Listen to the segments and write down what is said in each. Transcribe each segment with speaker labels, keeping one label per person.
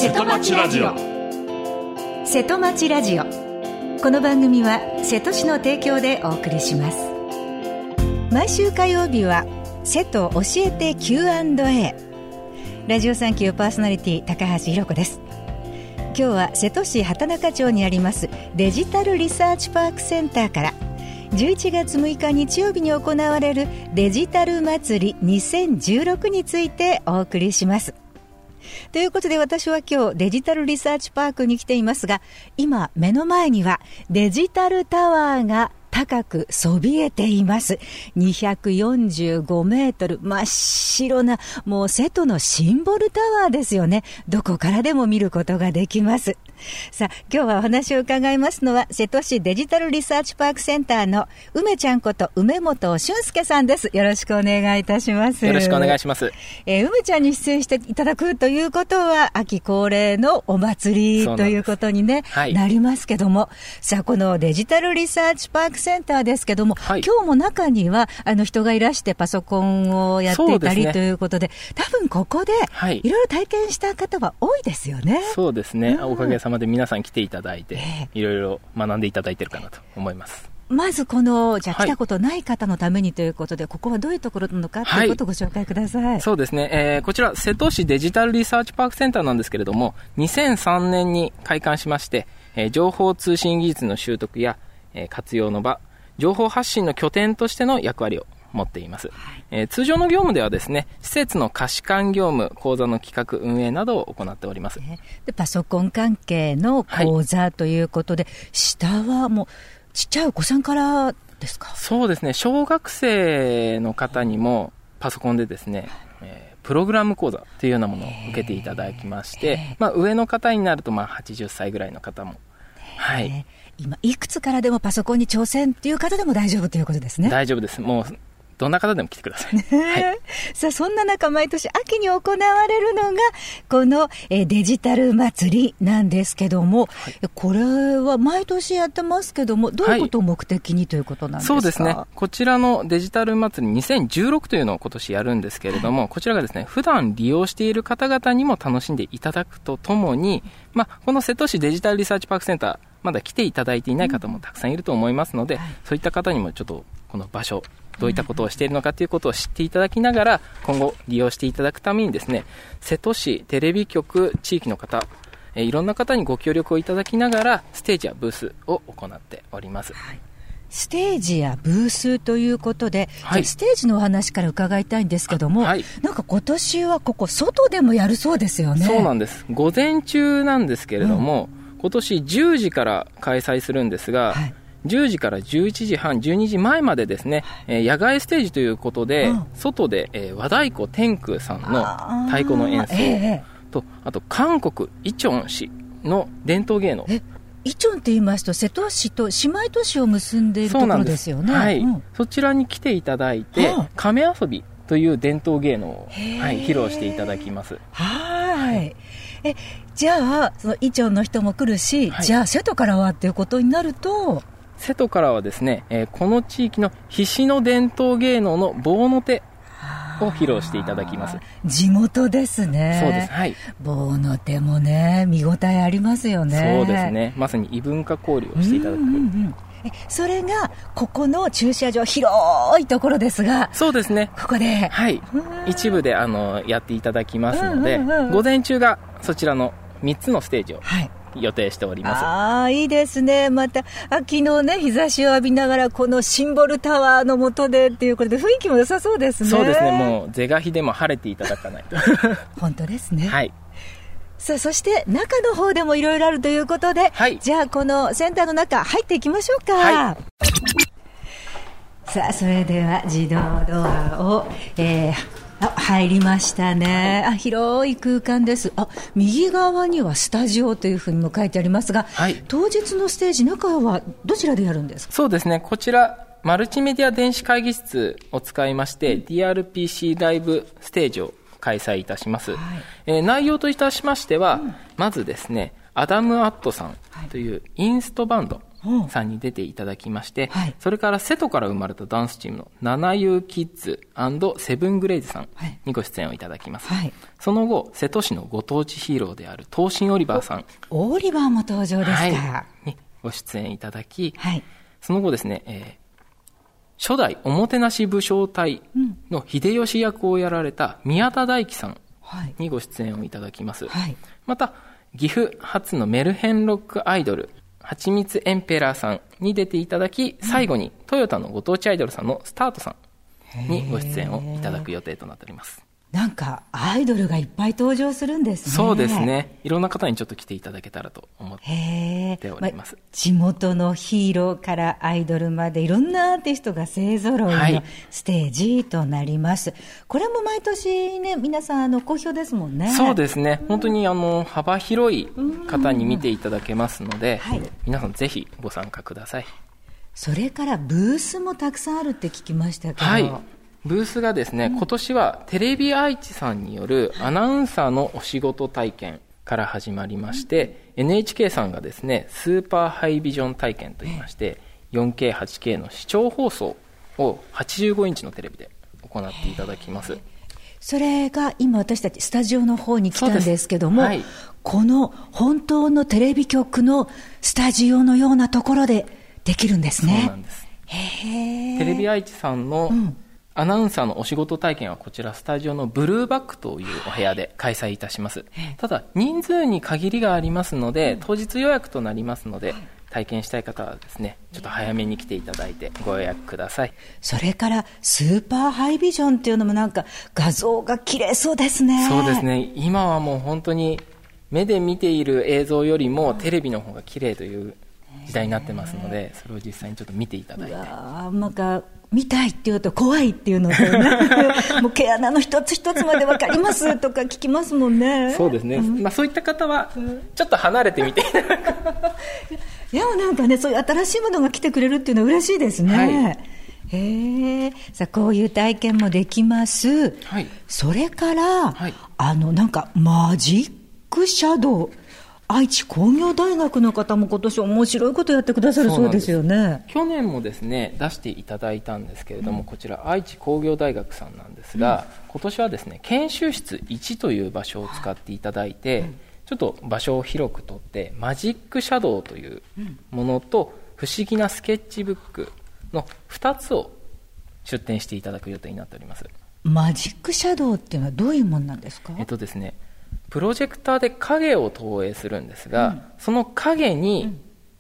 Speaker 1: 瀬戸町ラジオ。
Speaker 2: 瀬戸町ラジオ。この番組は瀬戸市の提供でお送りします。毎週火曜日は瀬戸教えて Q&A。 ラジオサンキューパーソナリティ高橋ひろ子です。今日は瀬戸市畑中町にありますデジタルリサーチパークセンターから11月6日日曜日に行われるデジタル祭り2016についてお送りします。ということで、私は今日デジタルリサーチパークに来ていますが、今目の前にはデジタルタワーが高くそびえています。245メートル、真っ白な、もう瀬戸のシンボルタワーですよね。どこからでも見ることができます。さあ、今日はお話を伺いますのは瀬戸市デジタルリサーチパークセンターの梅ちゃんこと梅本俊介さんです。よろしくお願いいたします。
Speaker 3: よろしくお願いします。
Speaker 2: 梅ちゃんに出演していただくということは秋恒例のお祭りということに、ね、なりますけども、さあ、このデジタルリサーチパークセンターですけども、今日も中には人がいらしてパソコンをやっていたりということで、多分ここでいろいろ体験した方は多いですよね。
Speaker 3: そうですね、おかげさまで皆さん来ていただいて、いろいろ学んでいただいているかなと思います。
Speaker 2: まずこのじゃあ来たことない方のためにということで、ここはどういうところなのかということをご紹介ください。
Speaker 3: そうですね、こちら瀬戸市デジタルリサーチパークセンターなんですけれども、2003年に開館しまして、情報通信技術の習得や、活用の場、情報発信の拠点としての役割を持っています。通常の業務ではですね、施設の貸し管業務、講座の企画運営などを行っております。
Speaker 2: でパソコン関係の講座ということで、下はもうちっちゃいお子さんからですか？
Speaker 3: そうですね、小学生の方にもパソコンでですね、プログラム講座というようなものを受けていただきまして、上の方になると80歳ぐらいの方も、
Speaker 2: 今いくつからでもパソコンに挑戦という方でも大丈夫ということですね。
Speaker 3: 大丈夫です。もうどんな方でも来てください。
Speaker 2: さあ、そんな中毎年秋に行われるのがこのデジタル祭りなんですけども、これは毎年やってますけども、どういうことを目的にということなんですか？
Speaker 3: そうですね、こちらのデジタル祭り2016というのを今年やるんですけれども、こちらがですね、普段利用している方々にも楽しんでいただくとともに、この瀬戸市デジタルリサーチパークセンター、まだ来ていただいていない方もたくさんいると思いますので、そういった方にもちょっとこの場所、どういったことをしているのかということを知っていただきながら、今後利用していただくためにですね、瀬戸市テレビ局地域の方、いろんな方にご協力をいただきながらステージやブースを行っております。
Speaker 2: ステージやブースということで、ステージのお話から伺いたいんですけども、なんか今年はここ外でもやるそうですよね。
Speaker 3: そうなんです。午前中なんですけれども、今年10時から開催するんですが、10時から11時半、12時前までですね、野外ステージということで、外で、和太鼓天空さんの太鼓の演奏と、あと韓国イチョン市の伝統芸能。
Speaker 2: イチョンって言いますと瀬戸市と姉妹都市を結んでいるところですよね。
Speaker 3: そちらに来ていただいて、亀遊びという伝統芸能を、披露していただきます。
Speaker 2: じゃあそのイチョンの人も来るし、じゃあ瀬戸からはっていうことになると、
Speaker 3: 瀬戸からはですね、この地域の菱の伝統芸能の棒の手を披露していただきます。
Speaker 2: 地元ですね。
Speaker 3: そうです。
Speaker 2: 棒の手もね、見応えありますよね。
Speaker 3: そうですね、まさに異文化交流をしていただく。
Speaker 2: それがここの駐車場、広いところですが、
Speaker 3: そうですね、
Speaker 2: ここで、
Speaker 3: 一部でやっていただきますので、午前中がそちらの3つのステージを予定しております。
Speaker 2: いいですね。また秋のね、日差しを浴びながらこのシンボルタワーの下でっていうことで、雰囲気も良さそうですね。
Speaker 3: そうですね、もう是が非でも晴れていただかないと
Speaker 2: 本当ですね。さあ、そして中の方でもいろいろあるということで、じゃあこのセンターの中入っていきましょうか。さあ、それでは自動ドアを、入りましたね。広い空間です。右側にはスタジオというふうにも書いてありますが、当日のステージ、中はどちらでやるんですか？
Speaker 3: そうですね、こちらマルチメディア電子会議室を使いまして、DRPC ライブステージを開催いたします。内容といたしましては、まずですね、アダム・アットさんというインストバンドさんに出ていただきまして、
Speaker 2: はい、
Speaker 3: それから瀬戸から生まれたダンスチームのナナユーキッズ&セブングレイズさんにご出演をいただきます、はい、その後瀬戸市のご当地ヒーローである東進オリバーさん、
Speaker 2: オリバーも登場ですか、
Speaker 3: はい、にご出演いただき、
Speaker 2: はい、
Speaker 3: その後ですね、初代おもてなし武将隊の秀吉役をやられた宮田大樹さんにご出演をいただきます、はい、また岐阜発のメルヘンロックアイドルはちみつエンペラーさんに出ていただき、最後にトヨタのご当地アイドルさんのスタートさんにご出演をいただく予定となっております。
Speaker 2: なんかアイドルがいっぱい登場するんですね。
Speaker 3: そうですね、いろんな方にちょっと来ていただけたらと思っております、
Speaker 2: 地元のヒーローからアイドルまでいろんなアーティストが勢ぞろいのステージとなります、はい、これも毎年ね皆さん好評ですもんね。
Speaker 3: そうですね、本当に幅広い方に見ていただけますので、はい、皆さんぜひご参加ください。
Speaker 2: それからブースもたくさんあるって聞きましたけど、
Speaker 3: はい、ブースがですね、今年はテレビ愛知さんによるアナウンサーのお仕事体験から始まりまして、NHK さんがですねスーパーハイビジョン体験といいまして 4K、8K の視聴放送を85インチのテレビで行っていただきます。
Speaker 2: それが今私たちスタジオの方に来たんですけども、はい、この本当のテレビ局のスタジオのようなところでできるんですね。
Speaker 3: そうなんです。テレビ愛知さんの、アナウンサーのお仕事体験はこちらスタジオのブルーバックというお部屋で開催いたします。ただ人数に限りがありますので当日予約となりますので、体験したい方はですねちょっと早めに来ていただいてご予約ください。
Speaker 2: それからスーパーハイビジョンっていうのもなんか画像が綺麗そうですね。
Speaker 3: そうですね、今はもう本当に目で見ている映像よりもテレビの方が綺麗という時代になってますので、それを実際にちょっと見ていただいて、
Speaker 2: なんか見たいっていうと怖いっていうのとねもう毛穴の一つ一つまで分かりますとか聞きますもんね。
Speaker 3: そうですね、そういった方はちょっと離れてみていただく
Speaker 2: いやなんかねそういう新しいものが来てくれるっていうのは嬉しいですね、はい、さあこういう体験もできます、はい、それから、はい、なんかマジックシャドウ、愛知工業大学の方も今年面白いことやってくださるそうですよね。
Speaker 3: 去年もですね出していただいたんですけれども、こちら愛知工業大学さんなんですが、今年はですね研修室1という場所を使っていただいて、ちょっと場所を広くとってマジックシャドウというものと不思議なスケッチブックの2つを出展していただく予定になっております。
Speaker 2: マジックシャドウっていうのはどういうものなんですか？
Speaker 3: ですね、プロジェクターで影を投影するんですが、その影に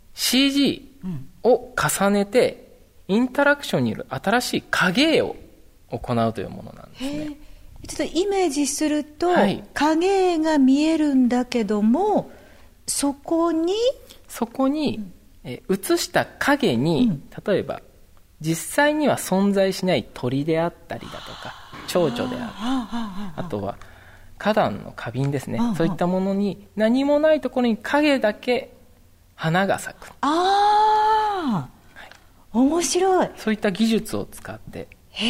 Speaker 3: CG を重ねてインタラクションによる新しい影絵を行うというものなんですね。
Speaker 2: ちょっとイメージすると、はい、影絵が見えるんだけどもそこに、映した影に、例えば実際には存在しない鳥であったりだとか蝶々である、あとは花壇の花瓶ですね、そういったものに何もないところに影だけ花が咲く。はい、 面白い。
Speaker 3: そういった技術を使って、
Speaker 2: はい、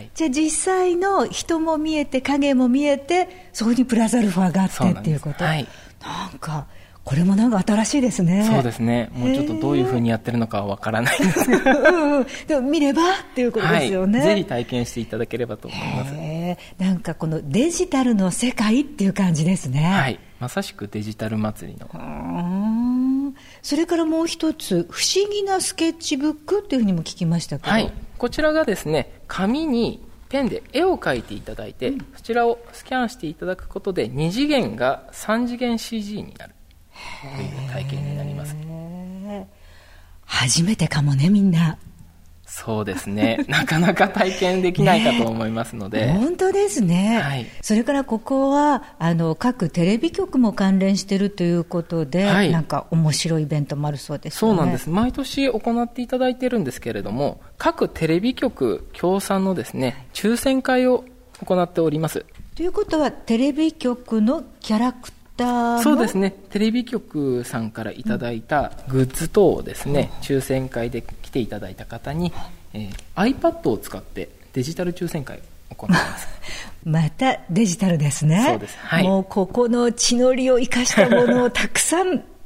Speaker 2: じゃあ実際の人も見えて影も見えてそこにプラスアルファがあってっていうこと。はい、なんかこれもなんか新しいですね。
Speaker 3: そうですね、もうちょっとどういうふうにやってるのかはわからないんですけど
Speaker 2: でも見ればっていうことですよね、
Speaker 3: はい、ぜひ体験していただければと思います。
Speaker 2: なんかこのデジタルの世界っていう感じですね。
Speaker 3: はい、まさしくデジタル祭りの。
Speaker 2: それからもう一つ不思議なスケッチブックっていうふうにも聞きましたけど、
Speaker 3: はい、こちらがですね紙にペンで絵を描いていただいて、そちらをスキャンしていただくことで2次元が3次元 CG になるという体験になります。
Speaker 2: 初めてかもねみんな。
Speaker 3: そうですね、なかなか体験できないかと思いますので、
Speaker 2: 本当ですね、はい、それからここは各テレビ局も関連しているということで、はい、なんか面白いイベントもあるそうですよね。
Speaker 3: そうなんです、毎年行っていただいているんですけれども、各テレビ局協賛のですね抽選会を行っております。
Speaker 2: ということはテレビ局のキャラクターの、
Speaker 3: そうですね、テレビ局さんからいただいたグッズ等をですね、抽選会で来ていただいた方に、iPad を使ってデジタル抽選会を行います
Speaker 2: またデジタルですね。
Speaker 3: そうです、はい、
Speaker 2: もうここの地の利を生かしたものをたくさん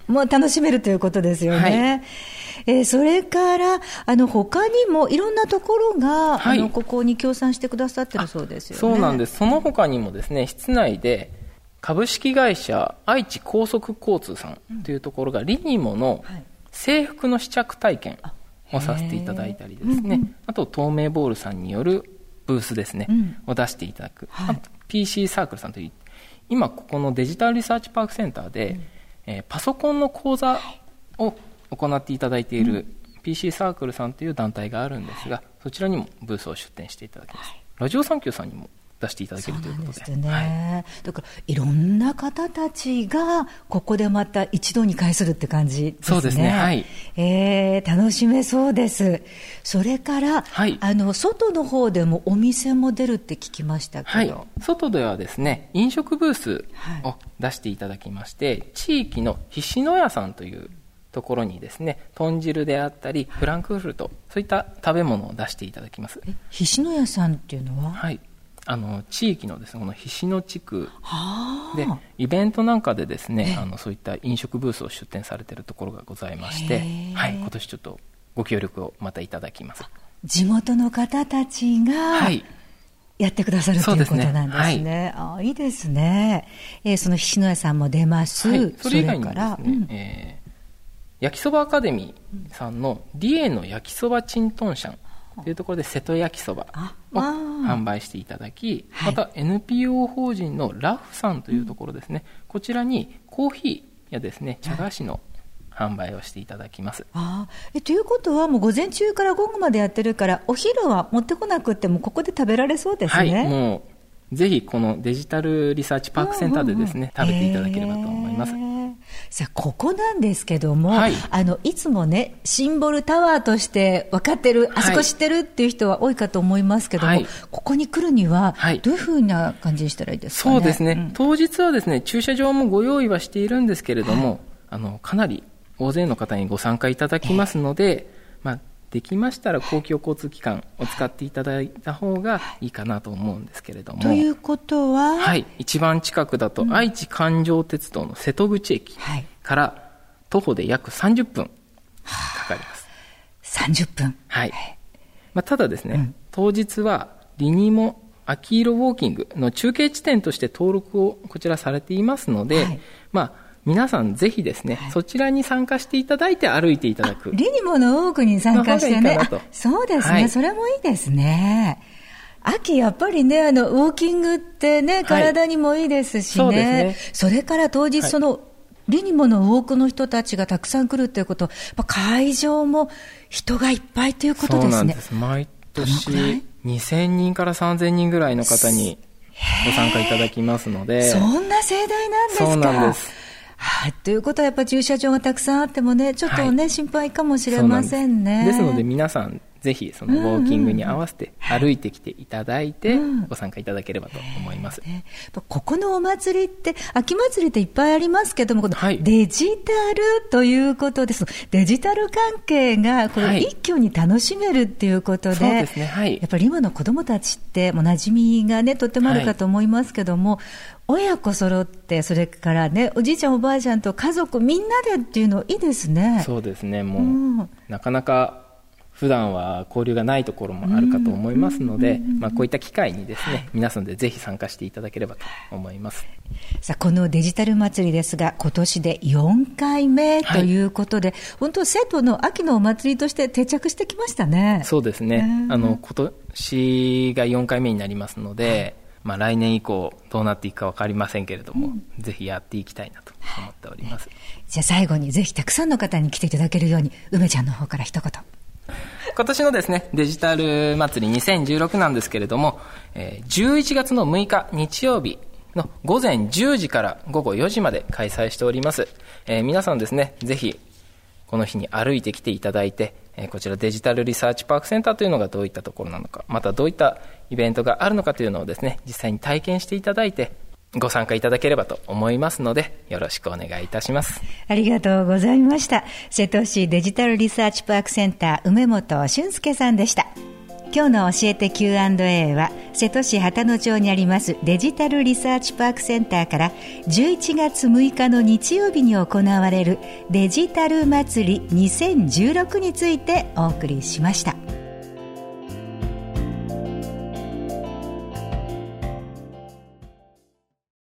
Speaker 2: もう楽しめるということですよね。それから他にもいろんなところが、ここに協賛してくださってるそうですよね。
Speaker 3: そうなんです。その他にもですね、室内で株式会社愛知高速交通さんというところがリニモの制服の試着体験をさせていただいたりですね、あと透明ボールさんによるブースですね、を出していただく、あと PC サークルさんという、今ここのデジタルリサーチパークセンターで、パソコンの講座を行っていただいている PC サークルさんという団体があるんですが、そちらにもブースを出展していただきます。ラジオサンキューさんにも出していただけるということで。
Speaker 2: そうなんですね。だからいろんな方たちがここでまた一度に会するって感じですね。
Speaker 3: そうですね。はい。
Speaker 2: 楽しめそうです。それから、外の方でもお店も出るって聞きましたけど、
Speaker 3: 外ではですね、飲食ブースを出していただきまして、地域の菱野屋さんというところにですね、豚汁であったりフランクフルト、そういった食べ物を出していただきます。
Speaker 2: 菱野屋さんっていうのは、
Speaker 3: 地域のですね、この菱野地区でイベントなんかでですね、そういった飲食ブースを出展されているところがございまして、今年ちょっとご協力をまたいただきます。
Speaker 2: 地元の方たちがやってくださるということなんですね。いいですね。その菱野屋さんも出ます。
Speaker 3: それ以外にもですね、焼きそばアカデミーさんのリエの焼きそばチントンシャンというところで瀬戸焼きそばを販売していただき、また NPO 法人のラフさんというところですね、こちらにコーヒーやですね、茶菓子の販売をしていただきます。
Speaker 2: ということはもう午前中から午後までやってるから、お昼は持ってこなくてもここで食べられそうですね。
Speaker 3: もうぜひこのデジタルリサーチパークセンターでですね、食べていただければと思います。
Speaker 2: さあここなんですけども、いつもねシンボルタワーとして分かってる、あそこ知ってるっていう人は多いかと思いますけども、ここに来るにはどういうふうな感じにしたらいいですかね。
Speaker 3: そうですね、当日はですね、駐車場もご用意はしているんですけれども、かなり大勢の方にご参加いただきますので、できましたら公共交通機関を使っていただいた方がいいかなと思うんですけれども。
Speaker 2: ということは、
Speaker 3: 一番近くだと愛知環状鉄道の瀬戸口駅から徒歩で約30分かかります。
Speaker 2: 30分。
Speaker 3: ただですね、当日はリニモ秋色ウォーキングの中継地点として登録をこちらされていますので、皆さんぜひですね、そちらに参加していただいて歩いていただく。
Speaker 2: リニモのウォークに参加してね。そうですね、それもいいですね。秋やっぱりね、ウォーキングってね、体にもいいですしね。それから当日その、リニモのウォークの人たちがたくさん来るということ、会場も人がいっぱいということですね。
Speaker 3: そうなんです。毎年2000人から3000人ぐらいの方にご参加いただきますので。
Speaker 2: そんな盛大なんですか。
Speaker 3: そうなんです。
Speaker 2: ということはやっぱり駐車場がたくさんあってもね、ちょっとね、心配かもしれませんね。
Speaker 3: ですので皆さんぜひそのウォーキングに合わせて歩いてきていただいてご参加いただければと思います。
Speaker 2: ここのお祭りって秋祭りっていっぱいありますけども、このデジタルということです。デジタル関係がこれ一挙に楽しめるっていうことで、
Speaker 3: そうですね、
Speaker 2: やっぱり今の子どもたちってもう馴染みがねとってもあるかと思いますけども、親子揃って、それからね、おじいちゃんおばあちゃんと家族みんなでっていうのいいですね。
Speaker 3: そうですね、もうなかなか普段は交流がないところもあるかと思いますので、こういった機会にですね、皆さんでぜひ参加していただければと思います。
Speaker 2: さあこのデジタル祭りですが、今年で4回目ということで、本当瀬戸の秋のお祭りとして定着してきましたね。
Speaker 3: そうですね、今年が4回目になりますので、来年以降どうなっていくか分かりませんけれども、ぜひやっていきたいなと思っております。
Speaker 2: じゃあ最後にぜひたくさんの方に来ていただけるように、梅ちゃんの方から一言。
Speaker 3: 今年のですね、デジタル祭り2016なんですけれども、11月の6日日曜日の午前10時から午後4時まで開催しております。皆さんですね、ぜひこの日に歩いてきていただいて、こちらデジタルリサーチパークセンターというのがどういったところなのか、またどういったイベントがあるのかというのをですね、実際に体験していただいてご参加いただければと思いますので、よろしくお願いいたします。
Speaker 2: ありがとうございました。瀬戸市デジタルリサーチパークセンター梅本俊介さんでした。 今日の教えて Q&A は瀬戸市旗野町にありますデジタルリサーチパークセンターから11月6日の日曜日に行われるデジタル祭り2016についてお送りしました。